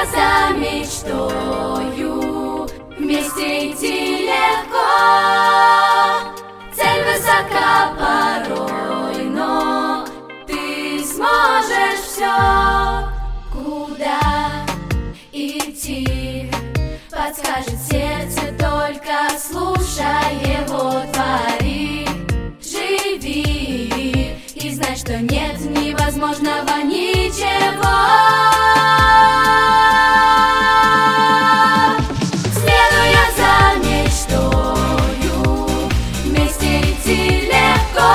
за мечтою, вместе идти легко. Цель высока порой, но ты сможешь все. Куда идти, подскажет сердце, только слушай его, твори. Живи и знай, что нет невозможного ничего. Следуя за мечтою, вместе идти легко.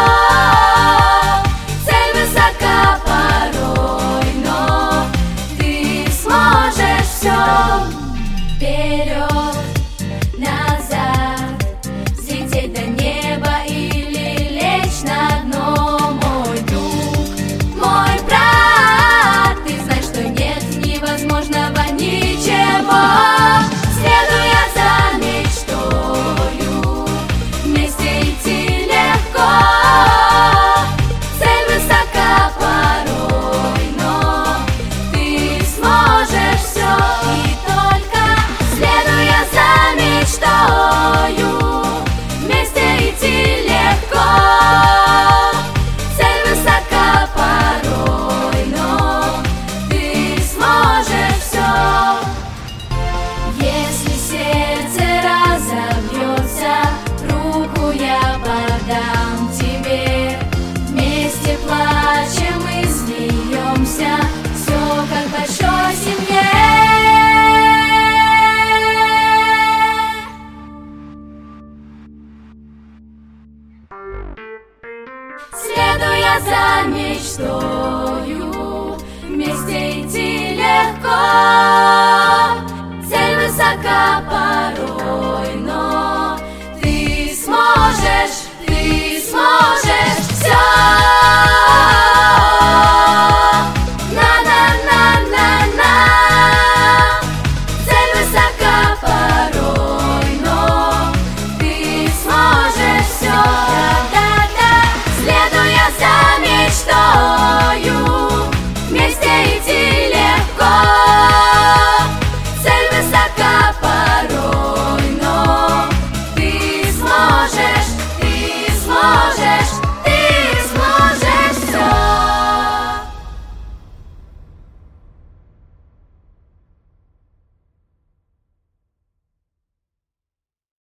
Цель высока порой, но ты сможешь все. Вперед, назад, взлететь до неба или лечь на дно. Мой друг, мой брат, ты знаешь, что нет невозможного ничего. Следуя за мечтою, вместе идти легко. Цель высока порой, но ты сможешь все. И только следуя за мечтою, вместе идти легко. Цель высока порой, но ты сможешь все. Если сердце разобьется, руку я подам тебе. Вместе плачем и смеемся, все как в большой семье. Следуя за мечтою, вместе идти легко. Цель высока.